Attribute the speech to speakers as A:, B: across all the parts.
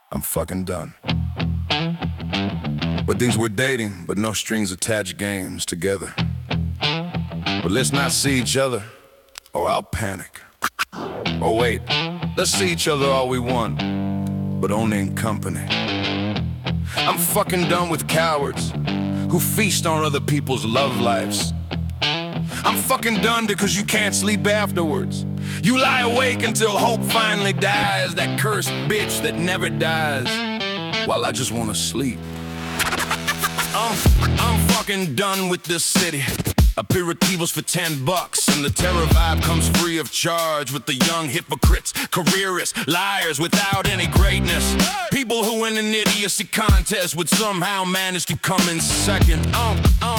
A: I'm fucking done. But these we're dating, but no strings attached games together. But let's not see each other, or I'll panic. Oh wait, let's see each other all we want, but only in company. I'm fucking done with cowards who feast on other people's love lives. I'm fucking done because you can't sleep afterwards. You lie awake until hope finally dies, that cursed bitch that never dies, while I just wanna sleep. I'm fucking done with this city. Aperitivos for $10, and the terror vibe comes free of charge with the young hypocrites, careerists, liars without any greatness. People who in an idiocy contest would somehow manage to come in second. I'm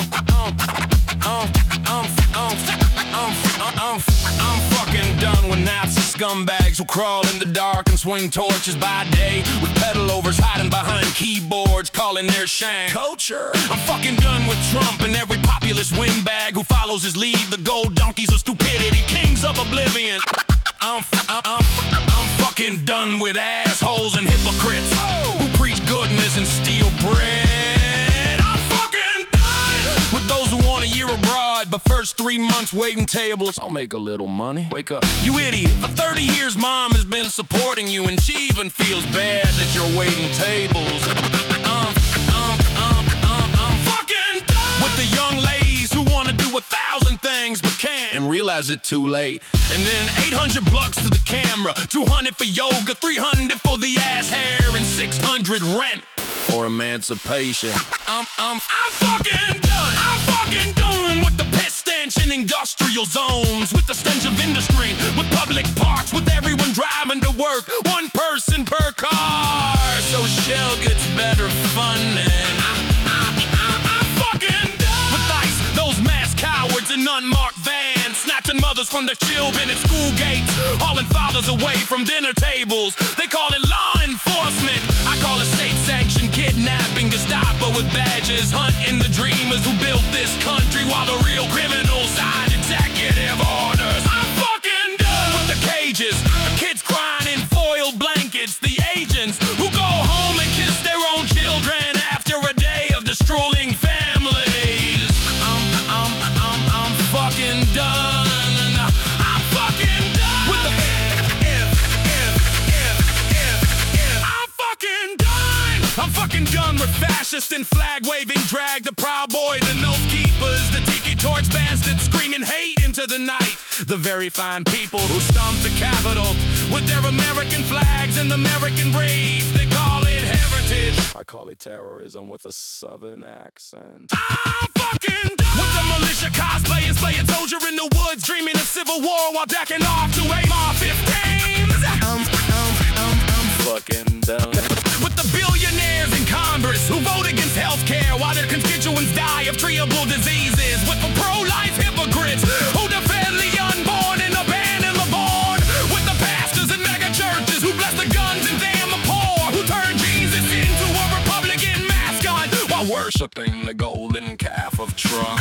A: fucking done with Nazi scumbags who crawl in the dark and swing torches by day, with pedal overs hiding behind keyboards calling their shame culture. I'm fucking done with Trump and every populist windbag who follows his lead, the gold donkeys of stupidity, kings of oblivion. I'm fucking done with assholes and hypocrites who preach goodness and steal bread. I'm fucking done with those who want a year abroad, but first 3 months waiting tables. I'll make a little money. Wake up, you idiot. For 30 years mom has been supporting you, and she even feels bad that you're waiting tables. I'm fucking done with the young ladies who wanna do 1,000 things but can't, and realize it too late. And then $800 to the camera, $200 for yoga, $300 for the ass hair, and $600 rent or emancipation. I'm fucking done. I'm fucking done with the piss stench in industrial zones, with the stench of industry, with public parks, with everyone driving to work, one person per car. So Shell gets better funding. I'm fucking done with ICE, those mass cowards in unmarked vans, snatching mothers from their children at school gates, hauling fathers away from dinner tables. They call it law enforcement. I call it state-sanctioned kidnapping. Gestapo with badges, hunting the dreamers who built this country, while the real criminals sign executive orders. I'm fucking done with the cages, the kids crying in foil blankets, the agents who go home and kiss their own children after a day of destroying families. I'm fucking done. I'm fucking done with the I'm fucking done. I'm fucking done with fascists and flag-waving drag, the Proud Boys, the Oath Keepers, the Tiki Torch bastards screaming hate into the night, the very fine people who stomped the Capitol with their American flags and American braves. They call it heritage. I call it terrorism with a southern accent. I'm fucking done with the militia cosplayers, playing soldier in the woods, dreaming of civil war while jacking off to AR-15s. I'm fucking done with the billionaires in Congress who vote against healthcare while their constituents die of treatable diseases, with the pro-life hypocrites who defend the unborn and abandon the born, with the pastors in mega churches who bless the guns and damn the poor, who turn Jesus into a Republican mascot while worshiping the golden calf of Trump.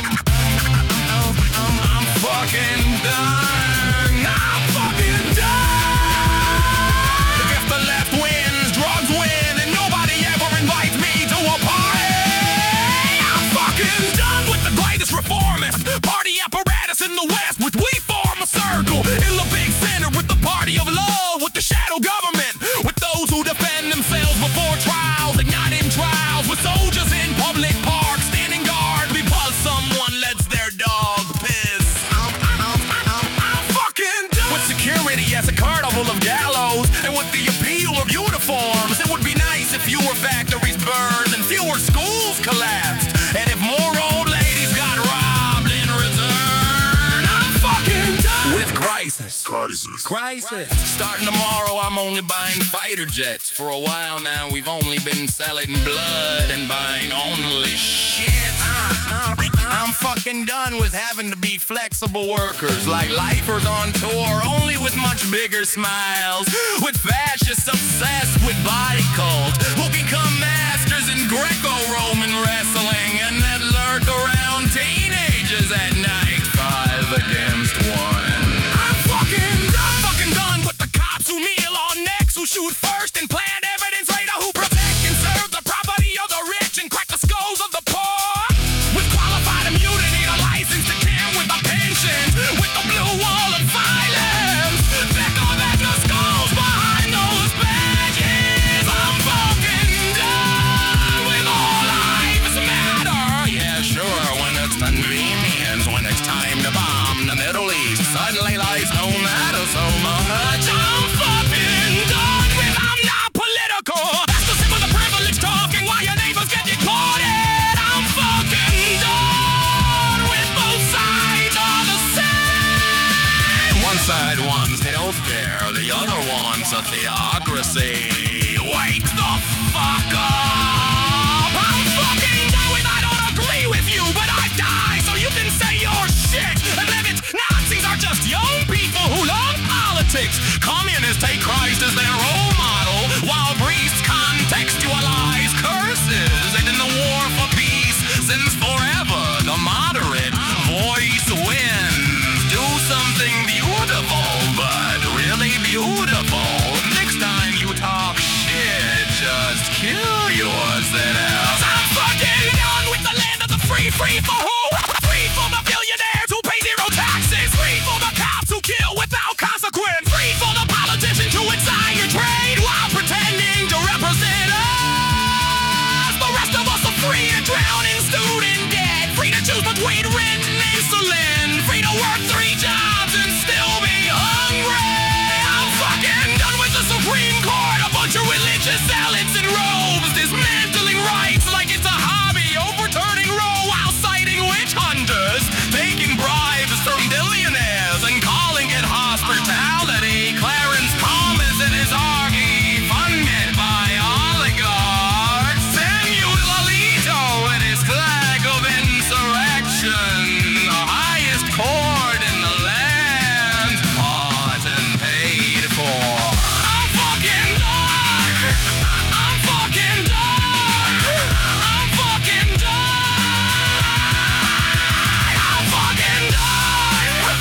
A: I'm fucking done. I'm fucking done. If the left wins, drugs win, and nobody ever invites me to a party. I'm fucking done with the greatest reformist party apparatus in the West, with we form a circle in the big center, with the party of love, with the shadow government, with those who defend themselves before trials and not in trials, with soldiers in public parks standing guard because someone lets their dog piss. I'm fucking done with security as a carnival of gallows, and with the appeal of uniforms. It would be nice if fewer factories burned and fewer schools collapsed, and if more old ladies got robbed in return. I'm fucking done with crisis. Starting tomorrow, I'm only buying fighter jets. For a while now, we've only been selling blood and buying only shit. I'm fucking done with having to be flexible workers, like lifers on tour, only with much bigger smiles, with fascists obsessed with body cult, who become masters in Greco-Roman wrestling, and that lurk around teenagers at night, 5 against 1. I'm fucking done with the cops who kneel on necks, who shoot first and plant evidence later, who a theocracy. Wake the fuck up! I'm fucking done with I don't agree with you, but I die so you can say your shit. And if it's Nazis are just young people who love politics. Communists take Christ as their role model, while priests contextualize curses. And in the war for peace, sins forever, the moderate voice wins. Do something beautiful, but really beautiful. Next time you talk shit, just kill yourself. I'm fucking done with the land of the free. Free for who? Free for the billionaires who pay zero taxes. Free for the cops who kill without consequence. Free for the politicians who incite your trade while pretending to represent us. The rest of us are free to drown in student debt. Free to choose between rent and insulin. Free to work 3 jobs and still be hungry. I'm fucking done with the Supreme Court. A bunch of religious zealots in robes dismantling rights like it's a hobby. Overturning Roe while citing witch hunters. Taking bribes from billionaires and calling it hospitality. Clarence Thomas and his army funded by oligarchs. Samuel Alito and his flag of insurrection. The highest court in the land, bought and paid for. I'm fucking done. I'm fucking done. I'm fucking done. I'm fucking done.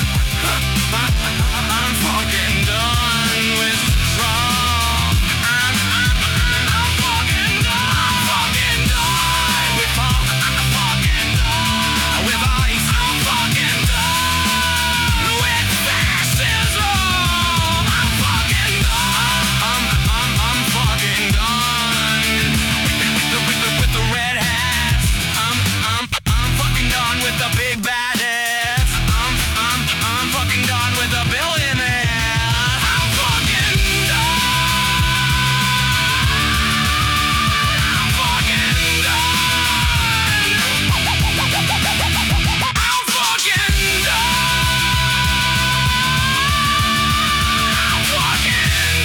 A: I'm fucking done with Trump. I'm fucking done. I'm fucking done with Trump. I'm fucking done with ICE. I'm fucking done with fascism. I'm fucking done. I'm fucking done with the red hats. I'm fucking done with the big bad ass. I'm fucking done with the billionaires. I'm fucking done. I'm fucking done. I'm fucking done. I'm fucking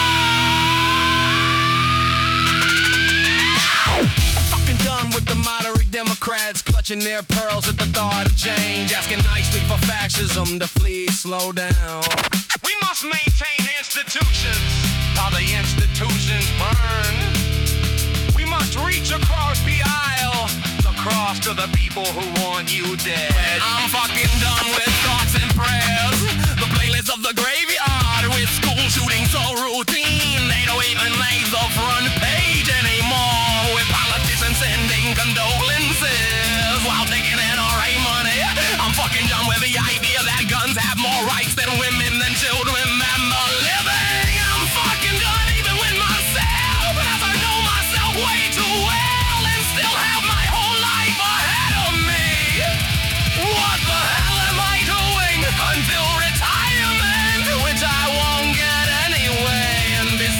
A: done. Fucking done with the moderate Democrats clutching their pearls at the thought of change, asking nicely for fascism to please slow down. We must maintain institutions while the institutions burn. We must reach across the aisle, across to the people who want you dead. I'm fucking done with thoughts and prayers, the playlist of the graveyard with school shootings so routine they don't even make the front page anymore. With politicians sending condolences while taking NRA money. I'm fucking done with the idea that guns have more rights than women, than children, than the living. I'm fucking done even with myself, as I know myself way too well and still have my whole life ahead of me. What the hell am I doing until retirement, which I won't get anyway? And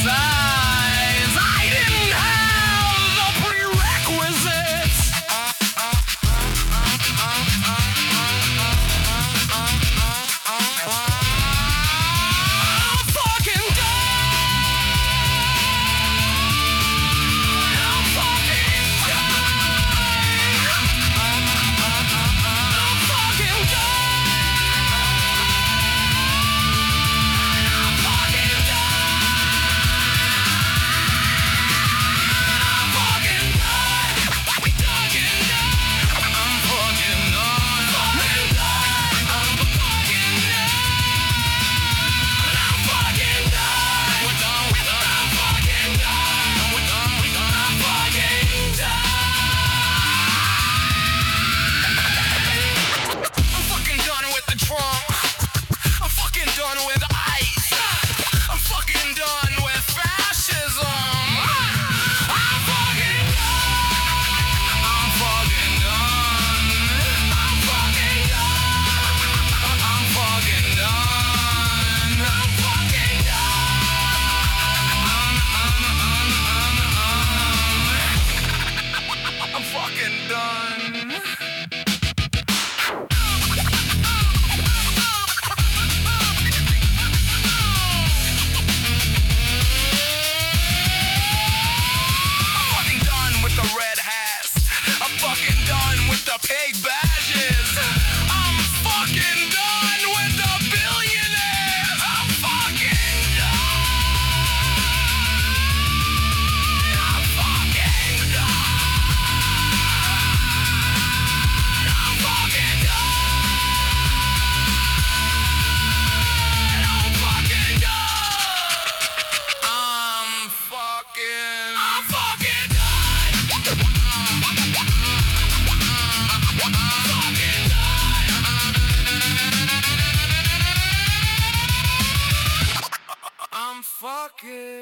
A: fucking